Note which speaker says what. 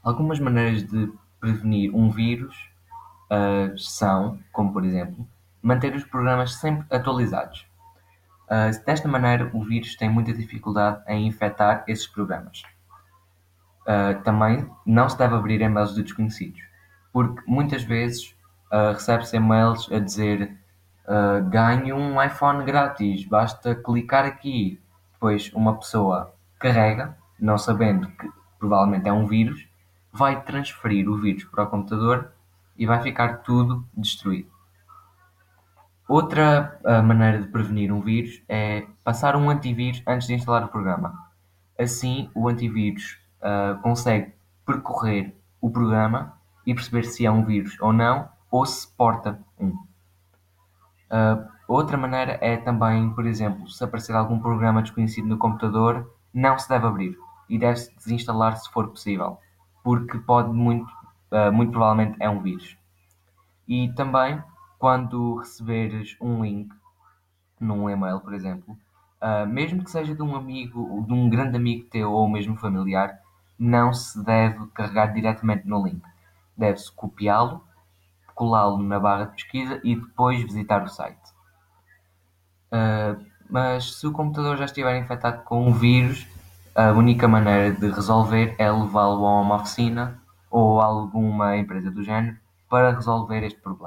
Speaker 1: Algumas maneiras de prevenir um vírus são, como por exemplo, manter os programas sempre atualizados. Desta maneira, o vírus tem muita dificuldade em infectar esses programas. Também não se deve abrir e-mails de desconhecidos, porque muitas vezes recebe-se e-mails a dizer ganhe um iPhone grátis, basta clicar aqui. Depois uma pessoa carrega, não sabendo que provavelmente é um vírus, vai transferir o vírus para o computador e vai ficar tudo destruído. Outra maneira de prevenir um vírus é passar um antivírus antes de instalar o programa. Assim, o antivírus consegue percorrer o programa e perceber se é um vírus ou não, ou se porta um. Outra maneira é também, por exemplo, se aparecer algum programa desconhecido no computador, não se deve abrir e deve-se desinstalar se for possível, porque muito provavelmente é um vírus. E também, quando receberes um link num e-mail, por exemplo, mesmo que seja de um amigo, de um grande amigo teu ou mesmo familiar, não se deve carregar diretamente no link. Deve-se copiá-lo, colá-lo na barra de pesquisa e depois visitar o site. Mas se o computador já estiver infectado com um vírus, a única maneira de resolver é levá-lo a uma oficina ou a alguma empresa do género para resolver este problema.